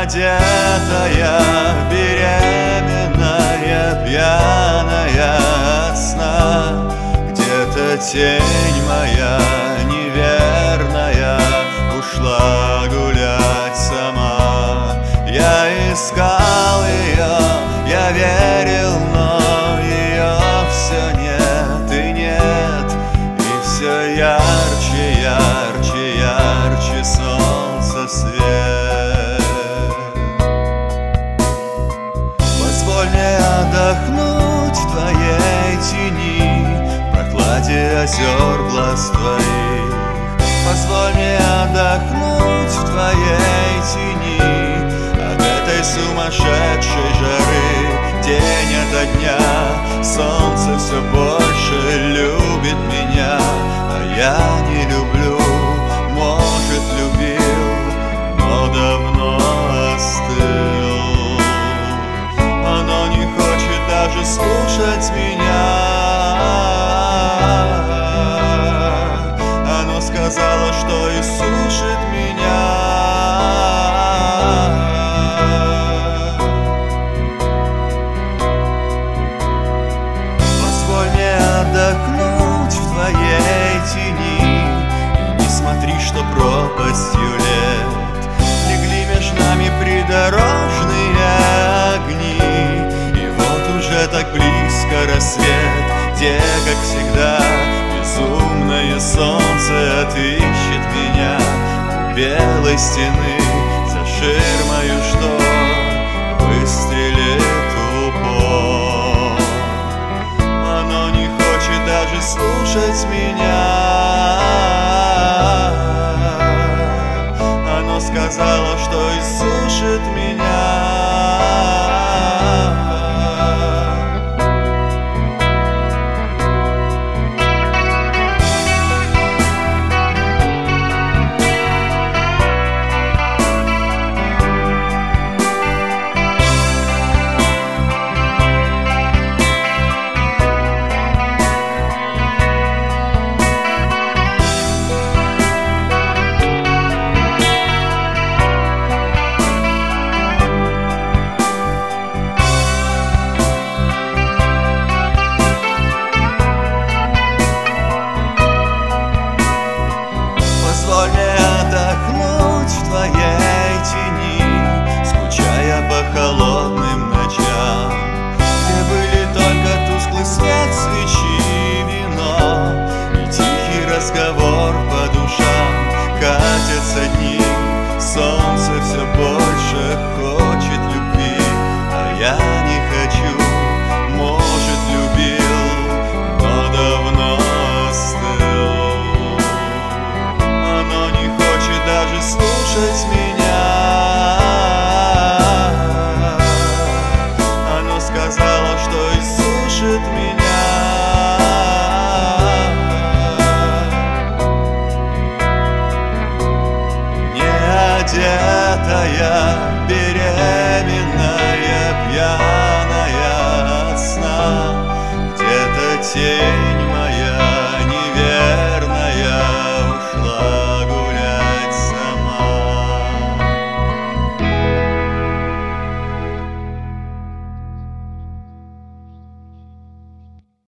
Неодетая, беременная, пьяная от сна, где-то тень моя неверная ушла гулять сама. Я искал ее, я верил, но ее все нет и нет, и все ярче, ярче, ярче солнце свет. Позволь мне отдохнуть в твоей тени, в прохладе озер глаз твоих. Позволь мне отдохнуть в твоей тени от этой сумасшедшей жары. День ото дня солнце все больше любит меня, а я не люблю. Может, любил, но давно остыл. Оно не хочет даже слушать меня. Оно сказала, что иссушит меня. Позволь мне отдохнуть в твоей тени, и не смотри, что пропастью лет легли меж нами придорожные огни. И вот уже так близко рассвет, где, как всегда, безумное солнце отыщет меня у белой стены. За ширмою штор выстрелит в упор. Оно не хочет даже слушать меня. Оно сказала, что иссушит меня. Позволь мне отдохнуть в твоей тени, скучая по холодным ночам, где были только тусклый свет свечи и вино, и тихий разговор по душам. Катятся дни, солнце все больше хочет любви, а я не хочу. Может, любил, но давно остыл. Оно не хочет даже слушать меня. Оно сказала, что иссушит меня. Неодетая, беременная, пьяная от сна, где-то тень